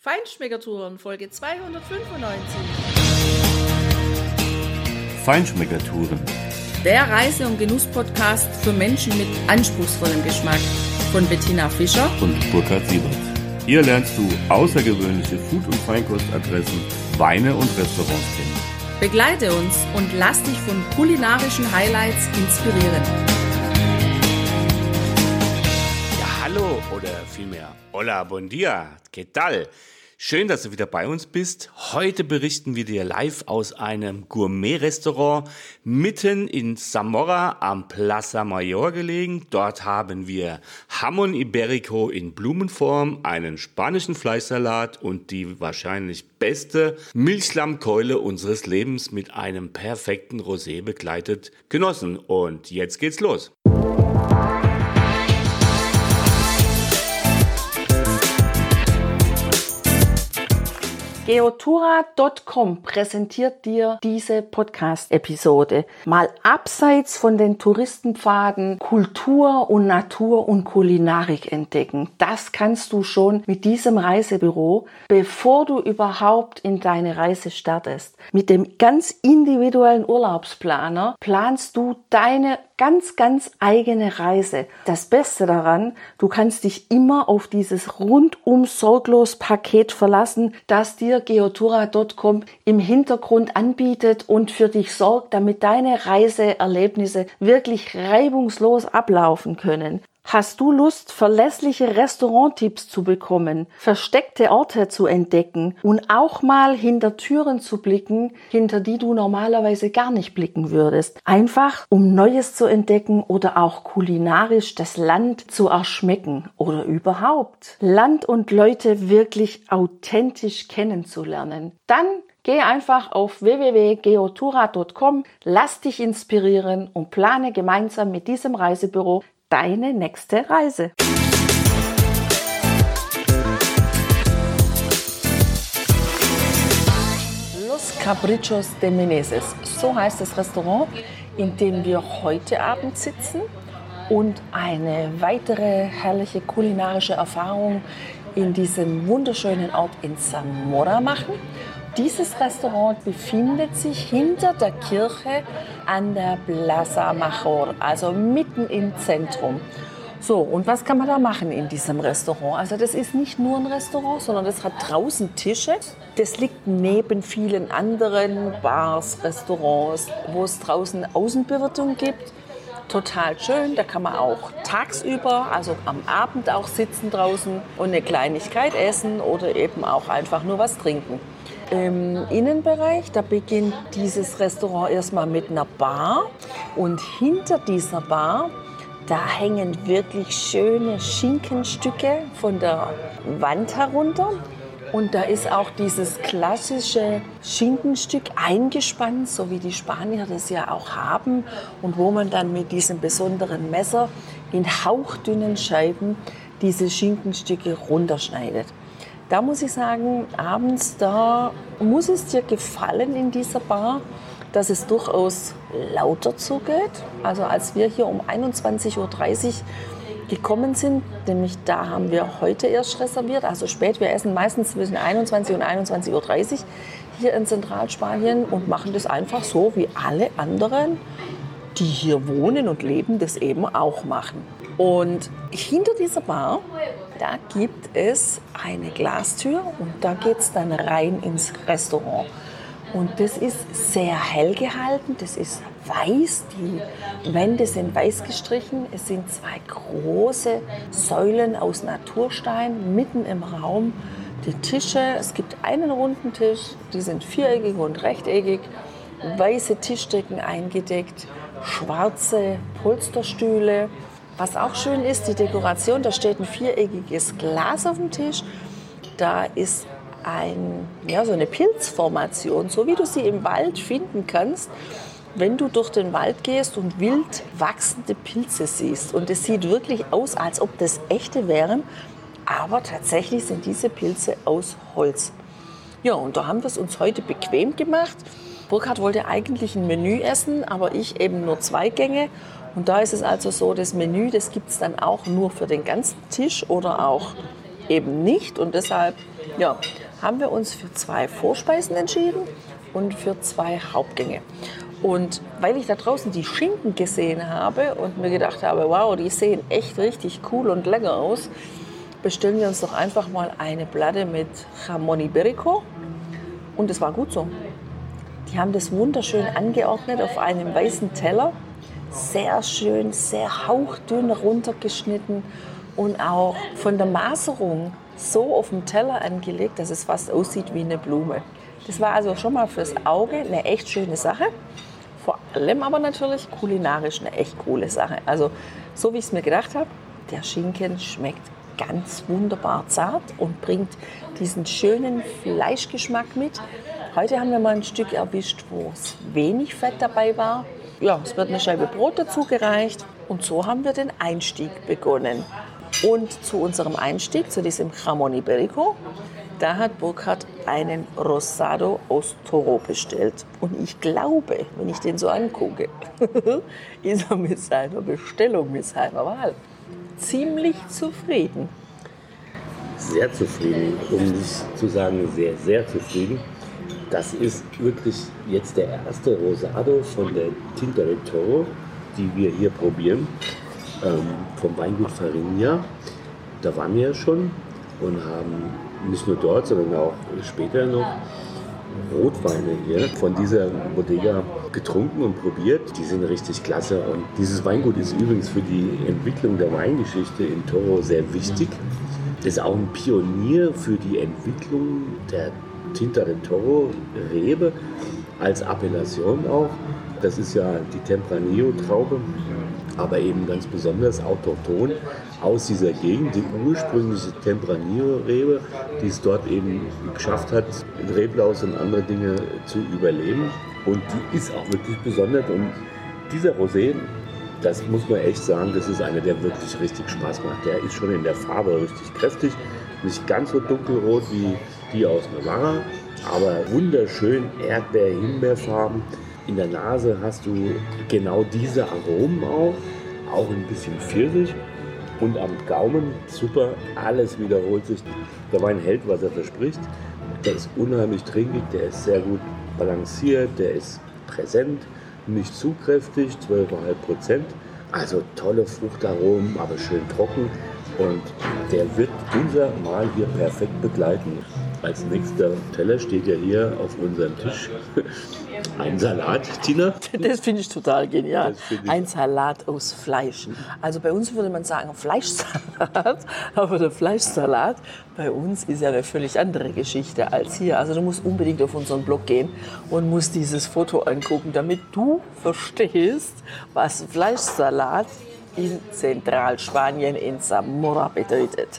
Feinschmeckertouren, Folge 295. Feinschmeckertouren. Der Reise- und Genuss-Podcast für Menschen mit anspruchsvollem Geschmack von Bettina Fischer und Burkhard Siebert. Hier lernst du außergewöhnliche Food- und Feinkostadressen, Weine und Restaurants kennen. Begleite uns und lass dich von kulinarischen Highlights inspirieren. Ja, hallo oder vielmehr hola, bon dia, ¿qué tal? Schön, dass du wieder bei uns bist. Heute berichten wir dir live aus einem Gourmet-Restaurant mitten in Zamora am Plaza Mayor gelegen. Dort haben wir Jamón Ibérico in Blumenform, einen spanischen Fleischsalat und die wahrscheinlich beste Milchlammkeule unseres Lebens mit einem perfekten Rosé begleitet genossen. Und jetzt geht's los. Geotura.com präsentiert dir diese Podcast-Episode. Mal abseits von den Touristenpfaden Kultur und Natur und Kulinarik entdecken. Das kannst du schon mit diesem Reisebüro, bevor du überhaupt in deine Reise startest. Mit dem ganz individuellen Urlaubsplaner planst du deine ganz eigene Reise. Das Beste daran, du kannst dich immer auf dieses rundum sorglos Paket verlassen, das dir Geotura.com im Hintergrund anbietet und für dich sorgt, damit deine Reiseerlebnisse wirklich reibungslos ablaufen können. Hast du Lust, verlässliche Restauranttipps zu bekommen, versteckte Orte zu entdecken und auch mal hinter Türen zu blicken, hinter die du normalerweise gar nicht blicken würdest? Einfach, um Neues zu entdecken oder auch kulinarisch das Land zu erschmecken oder überhaupt Land und Leute wirklich authentisch kennenzulernen. Dann geh einfach auf www.geotura.com, lass dich inspirieren und plane gemeinsam mit diesem Reisebüro deine nächste Reise. Los Caprichos de Meneses, so heißt das Restaurant, in dem wir heute Abend sitzen und eine weitere herrliche kulinarische Erfahrung in diesem wunderschönen Ort in Zamora machen. Dieses Restaurant befindet sich hinter der Kirche an der Plaza Mayor, also mitten im Zentrum. So, und was kann man da machen in diesem Restaurant? Also das ist nicht nur ein Restaurant, sondern das hat draußen Tische. Das liegt neben vielen anderen Bars, Restaurants, wo es draußen Außenbewirtung gibt. Total schön, da kann man auch tagsüber, also am Abend auch sitzen draußen und eine Kleinigkeit essen oder eben auch einfach nur was trinken. Im Innenbereich, da beginnt dieses Restaurant erstmal mit einer Bar und hinter dieser Bar, da hängen wirklich schöne Schinkenstücke von der Wand herunter. Und da ist auch dieses klassische Schinkenstück eingespannt, so wie die Spanier das ja auch haben. Und wo man dann mit diesem besonderen Messer in hauchdünnen Scheiben diese Schinkenstücke runterschneidet. Da muss ich sagen, abends, da muss es dir gefallen in dieser Bar, dass es durchaus lauter zugeht. Also als wir hier um 21.30 Uhr gekommen sind, nämlich da haben wir heute erst reserviert, also spät, wir essen meistens zwischen 21 und 21.30 Uhr hier in Zentralspanien und machen das einfach so, wie alle anderen, die hier wohnen und leben, das eben auch machen. Und hinter dieser Bar, da gibt es eine Glastür und da geht es dann rein ins Restaurant. Und das ist sehr hell gehalten, das ist weiß, die Wände sind weiß gestrichen. Es sind zwei große Säulen aus Naturstein mitten im Raum. Die Tische, es gibt einen runden Tisch, die sind viereckig und rechteckig, weiße Tischdecken eingedeckt, schwarze Polsterstühle. Was auch schön ist, die Dekoration, da steht ein viereckiges Glas auf dem Tisch. Da ist so eine Pilzformation, so wie du sie im Wald finden kannst, wenn du durch den Wald gehst und wild wachsende Pilze siehst. Und es sieht wirklich aus, als ob das echte wären, aber tatsächlich sind diese Pilze aus Holz. Ja, und da haben wir es uns heute bequem gemacht. Burkhard wollte eigentlich ein Menü essen, aber ich eben nur 2 Gänge. Und da ist es also so, das Menü, das gibt es dann auch nur für den ganzen Tisch oder auch eben nicht. Und deshalb haben wir uns für 2 Vorspeisen entschieden und für 2 Hauptgänge. Und weil ich da draußen die Schinken gesehen habe und mir gedacht habe, wow, die sehen echt richtig cool und lecker aus, bestellen wir uns doch einfach mal eine Platte mit Jamón Ibérico. Und es war gut so. Die haben das wunderschön angeordnet auf einem weißen Teller. Sehr schön, sehr hauchdünn runtergeschnitten und auch von der Maserung so auf dem Teller angelegt, dass es fast aussieht wie eine Blume. Das war also schon mal fürs Auge eine echt schöne Sache. Vor allem aber natürlich kulinarisch eine echt coole Sache. Also so wie ich es mir gedacht habe, der Schinken schmeckt ganz wunderbar zart und bringt diesen schönen Fleischgeschmack mit. Heute haben wir mal ein Stück erwischt, wo es wenig Fett dabei war. Ja, es wird eine Scheibe Brot dazu gereicht und so haben wir den Einstieg begonnen. Und zu unserem Einstieg, zu diesem Jamón Ibérico, da hat Burkhard einen Rosado aus Toro bestellt. Und ich glaube, wenn ich den so angucke, ist er mit seiner Bestellung, mit seiner Wahl ziemlich zufrieden. Sehr zufrieden, um nicht zu sagen sehr, sehr zufrieden. Das ist wirklich jetzt der erste Rosado von der Tinta del Toro, die wir hier probieren, vom Weingut Farinha. Da waren wir ja schon und haben nicht nur dort, sondern auch später noch Rotweine hier von dieser Bodega getrunken und probiert. Die sind richtig klasse. Und dieses Weingut ist übrigens für die Entwicklung der Weingeschichte in Toro sehr wichtig. Ist auch ein Pionier für die Entwicklung der Tinta del Toro Rebe als Appellation auch. Das ist ja die Tempranillo-Traube, aber eben ganz besonders autochthon aus dieser Gegend, die ursprüngliche Tempranillo-Rebe, die es dort eben geschafft hat, in Reblaus und andere Dinge zu überleben. Und die ist auch wirklich besonders. Und dieser Rosé, das muss man echt sagen, das ist einer, der wirklich richtig Spaß macht. Der ist schon in der Farbe richtig kräftig, nicht ganz so dunkelrot wie die aus Navarra, aber wunderschön Erdbeer-Himbeerfarben. In der Nase hast du genau diese Aromen auch ein bisschen Pfirsich und am Gaumen super, alles wiederholt sich. Der Wein hält, was er verspricht. Der ist unheimlich trinkig, der ist sehr gut balanciert, der ist präsent, nicht zu kräftig, 12,5%. Also tolle Fruchtaromen, aber schön trocken und der wird unser Mahl hier perfekt begleiten. Als nächster Teller steht ja hier auf unserem Tisch ein Salat, Tina. Das finde ich total genial. Ein Salat aus Fleisch. Also bei uns würde man sagen Fleischsalat, aber der Fleischsalat bei uns ist ja eine völlig andere Geschichte als hier. Also du musst unbedingt auf unseren Blog gehen und musst dieses Foto angucken, damit du verstehst, was Fleischsalat in Zentralspanien in Zamora bedeutet.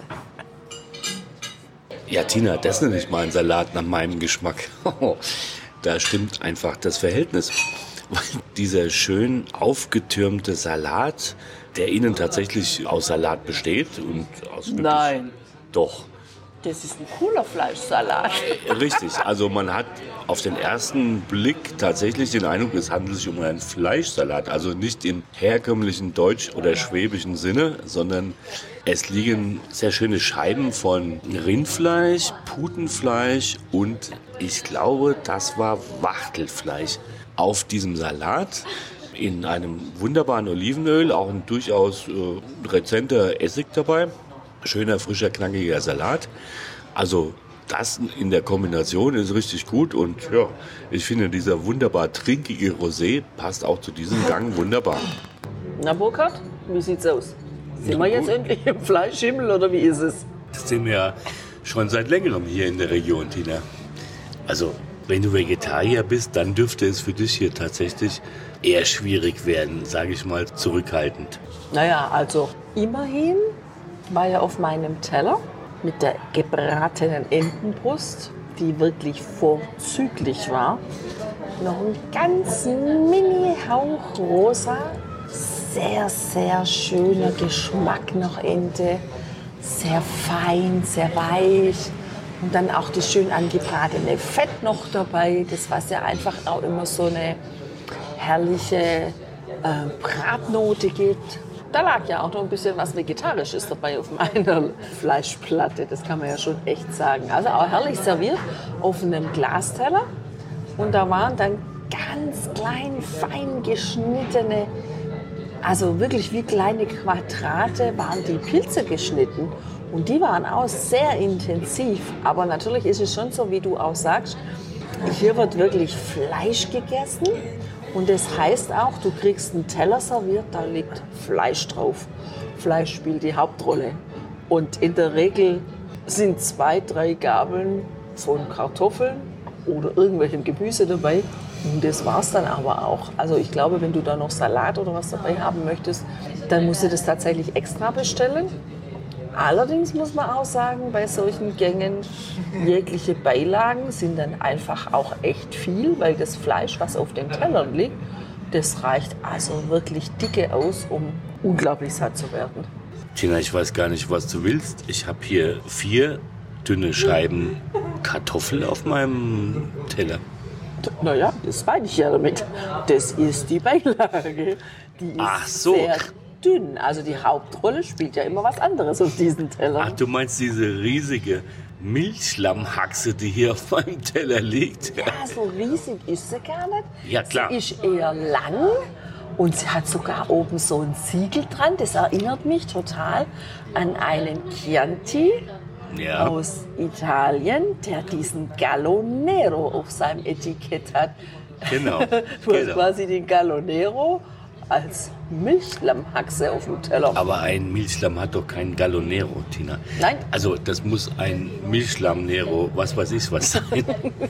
Ja, Tina, das nenne ich mal einen Salat nach meinem Geschmack. Da stimmt einfach das Verhältnis. Dieser schön aufgetürmte Salat, der innen tatsächlich aus Salat besteht. Und aus Nein. Doch. Das ist ein cooler Fleischsalat. Richtig, also man hat auf den ersten Blick tatsächlich den Eindruck, es handelt sich um einen Fleischsalat. Also nicht im herkömmlichen deutsch- oder schwäbischen Sinne, sondern es liegen sehr schöne Scheiben von Rindfleisch, Putenfleisch und ich glaube, das war Wachtelfleisch auf diesem Salat. In einem wunderbaren Olivenöl, auch ein durchaus rezenter Essig dabei. Schöner, frischer, knackiger Salat. Also das in der Kombination ist richtig gut und ja, ich finde, dieser wunderbar trinkige Rosé passt auch zu diesem Gang wunderbar. Na Burkhard, wie sieht's aus? Sind wir jetzt endlich im Fleischhimmel oder wie ist es? Das sind wir ja schon seit längerem hier in der Region, Tina. Also, wenn du Vegetarier bist, dann dürfte es für dich hier tatsächlich eher schwierig werden, sage ich mal zurückhaltend. Naja, also immerhin war ja auf meinem Teller mit der gebratenen Entenbrust, die wirklich vorzüglich war, noch ein ganz mini-Hauch rosa. Sehr, sehr schöner Geschmack noch Ente. Sehr fein, sehr weich. Und dann auch das schön angebratene Fett noch dabei. Das was ja einfach auch immer so eine herrliche Bratnote gibt. Da lag ja auch noch ein bisschen was Vegetarisches dabei auf meiner Fleischplatte. Das kann man ja schon echt sagen. Also auch herrlich serviert auf einem Glasteller. Und da waren dann ganz klein, fein geschnittene, also wirklich wie kleine Quadrate waren die Pilze geschnitten. Und die waren auch sehr intensiv. Aber natürlich ist es schon so, wie du auch sagst, hier wird wirklich Fleisch gegessen. Und das heißt auch, du kriegst einen Teller serviert, da liegt Fleisch drauf. Fleisch spielt die Hauptrolle. Und in der Regel sind 2, 3 Gabeln von Kartoffeln oder irgendwelchem Gemüse dabei. Und das war's dann aber auch. Also ich glaube, wenn du da noch Salat oder was dabei haben möchtest, dann musst du das tatsächlich extra bestellen. Allerdings muss man auch sagen, bei solchen Gängen, jegliche Beilagen sind dann einfach auch echt viel, weil das Fleisch, was auf den Tellern liegt, das reicht also wirklich dicke aus, um unglaublich satt zu werden. Tina, ich weiß gar nicht, was du willst. Ich habe hier 4 dünne Scheiben Kartoffel auf meinem Teller. Naja, das meine ich ja damit. Das ist die Beilage. Die ist sehr dünn. Also die Hauptrolle spielt ja immer was anderes auf diesen Tellern. Ach, du meinst diese riesige Milchschlammhaxe, die hier auf meinem Teller liegt? Ja, so riesig ist sie gar nicht. Ja, klar. Sie ist eher lang und sie hat sogar oben so ein Siegel dran. Das erinnert mich total an einen Chianti aus Italien, der diesen Gallo Nero auf seinem Etikett hat. Genau. Du hast quasi den Gallo Nero als Milchschlammhaxe auf dem Teller. Aber ein Milchschlamm hat doch keinen Gallo Nero, Tina. Nein. Also das muss ein Milchschlamm Nero, was weiß ich was sein.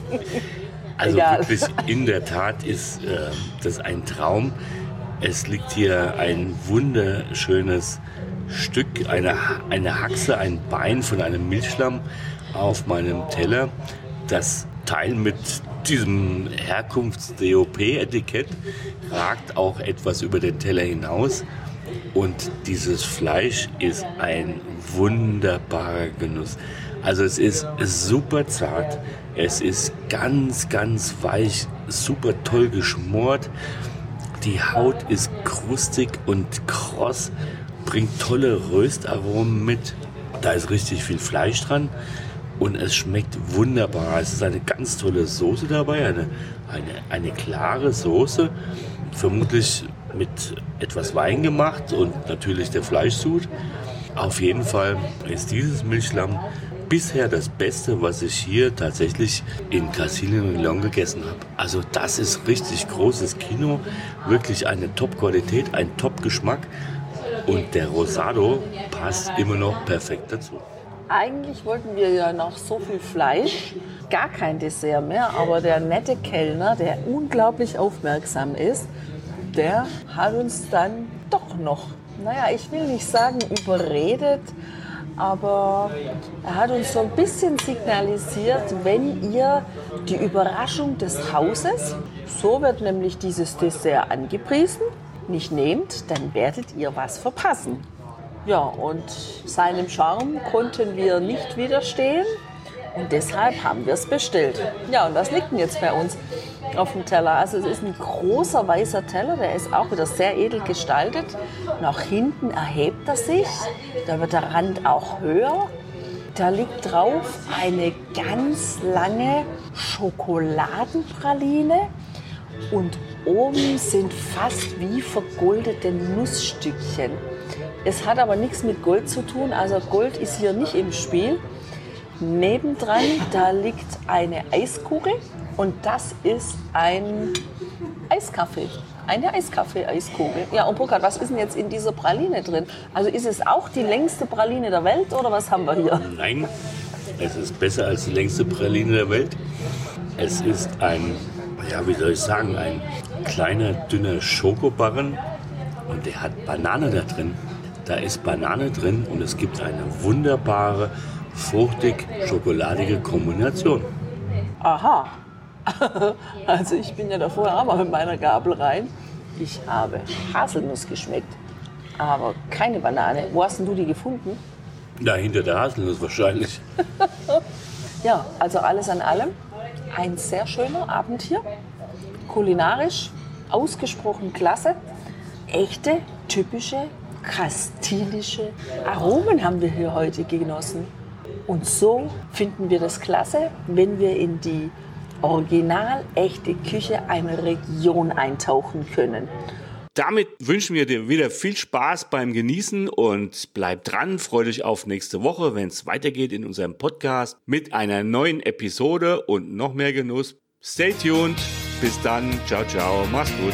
Also Egal. wirklich, in der Tat ist das ein Traum. Es liegt hier ein wunderschönes Stück, eine Haxe, ein Bein von einem Milchschlamm auf meinem Teller. Das Teil mit diesem Herkunfts-DOP-Etikett ragt auch etwas über den Teller hinaus. Und dieses Fleisch ist ein wunderbarer Genuss. Also es ist super zart, es ist ganz, ganz weich, super toll geschmort. Die Haut ist krustig und kross, bringt tolle Röstaromen mit. Da ist richtig viel Fleisch dran und es schmeckt wunderbar. Es ist eine ganz tolle Soße dabei, eine klare Soße, vermutlich mit etwas Wein gemacht und natürlich der Fleischsud. Auf jeden Fall ist dieses Milchschlamm bisher das Beste, was ich hier tatsächlich in Castilla y León gegessen habe. Also das ist richtig großes Kino, wirklich eine Top-Qualität, ein Top-Geschmack und der Rosado passt immer noch perfekt dazu. Eigentlich wollten wir ja noch so viel Fleisch, gar kein Dessert mehr, aber der nette Kellner, der unglaublich aufmerksam ist, der hat uns dann doch noch, naja, ich will nicht sagen überredet, aber er hat uns so ein bisschen signalisiert, wenn ihr die Überraschung des Hauses, so wird nämlich dieses Dessert angepriesen, nicht nehmt, dann werdet ihr was verpassen. Ja, und seinem Charme konnten wir nicht widerstehen und deshalb haben wir es bestellt. Ja, und was liegt denn jetzt bei uns auf dem Teller? Also es ist ein großer weißer Teller, der ist auch wieder sehr edel gestaltet. Nach hinten erhebt er sich, da wird der Rand auch höher. Da liegt drauf eine ganz lange Schokoladenpraline und oben sind fast wie vergoldete Nussstückchen. Es hat aber nichts mit Gold zu tun, also Gold ist hier nicht im Spiel. Nebendran, da liegt eine Eiskugel und das ist ein Eiskaffee. Eine Eiskaffee-Eiskugel. Ja, und Burkhard, was ist denn jetzt in dieser Praline drin? Also ist es auch die längste Praline der Welt oder was haben wir hier? Nein, es ist besser als die längste Praline der Welt. Es ist ein, ja, wie soll ich sagen, ein kleiner, dünner Schokobarren und der hat Banane da drin. Da ist Banane drin und es gibt eine wunderbare, fruchtig-schokoladige Kombination. Aha. Also ich bin ja da vorher auch mal mit meiner Gabel rein. Ich habe Haselnuss geschmeckt, aber keine Banane. Wo hast denn du die gefunden? Da hinter der Haselnuss wahrscheinlich. Ja, also alles an allem ein sehr schöner Abend hier. Kulinarisch ausgesprochen klasse. Echte, typische kastilische Aromen haben wir hier heute genossen. Und so finden wir das klasse, wenn wir in die original echte Küche einer Region eintauchen können. Damit wünschen wir dir wieder viel Spaß beim Genießen und bleib dran, freu dich auf nächste Woche, wenn es weitergeht in unserem Podcast mit einer neuen Episode und noch mehr Genuss. Stay tuned, bis dann, ciao, ciao, mach's gut.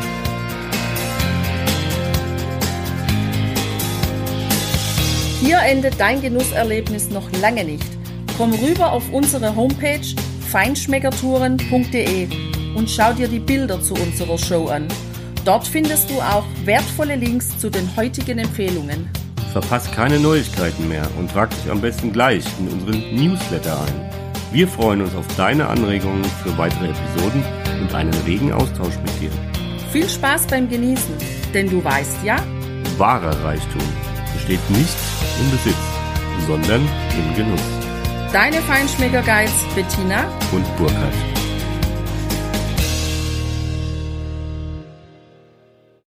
Hier endet dein Genusserlebnis noch lange nicht. Komm rüber auf unsere Homepage feinschmeckertouren.de und schau dir die Bilder zu unserer Show an. Dort findest du auch wertvolle Links zu den heutigen Empfehlungen. Verpass keine Neuigkeiten mehr und trag dich am besten gleich in unseren Newsletter ein. Wir freuen uns auf deine Anregungen für weitere Episoden und einen regen Austausch mit dir. Viel Spaß beim Genießen, denn du weißt ja, wahrer Reichtum besteht nicht im Besitz, sondern im Genuss. Deine Feinschmecker-Guides Bettina und Burkhard.